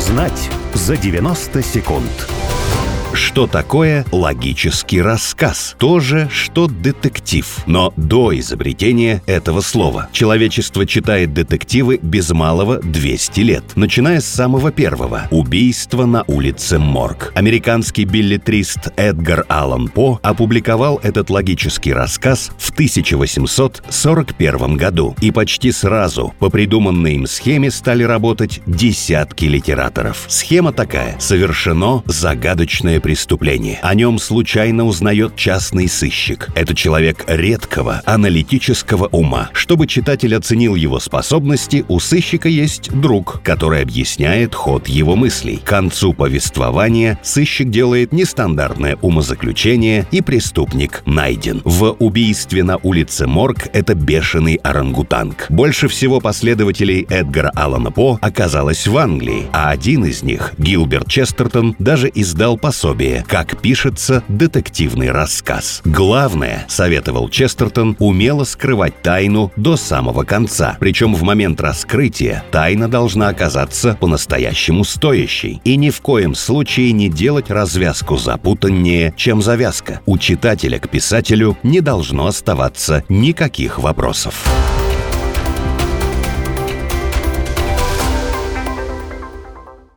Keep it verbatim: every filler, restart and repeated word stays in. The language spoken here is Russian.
Узнать за девяносто секунд. Что такое логический рассказ? То же, что детектив. Но до изобретения этого слова человечество читает детективы без малого двести лет. Начиная с самого первого – «Убийство на улице Морг». Американский беллетрист Эдгар Аллан По опубликовал этот логический рассказ в тысяча восемьсот сорок первом году. И почти сразу по придуманной им схеме стали работать десятки литераторов. Схема такая: совершено загадочное преступление. О нем случайно узнает частный сыщик. Это человек редкого аналитического ума. Чтобы читатель оценил его способности, у сыщика есть друг, который объясняет ход его мыслей. К концу повествования сыщик делает нестандартное умозаключение, и преступник найден. В «Убийстве на улице Морг» это бешеный орангутанг. Больше всего последователей Эдгара Аллана По оказалось в Англии, а один из них, Гилберт Честертон, даже издал пособие «Как пишется детективный рассказ». Главное, советовал Честертон, умело скрывать тайну до самого конца. Причем в момент раскрытия тайна должна оказаться по-настоящему стоящей. И ни в коем случае не делать развязку запутаннее, чем завязка. У читателя к писателю не должно оставаться никаких вопросов.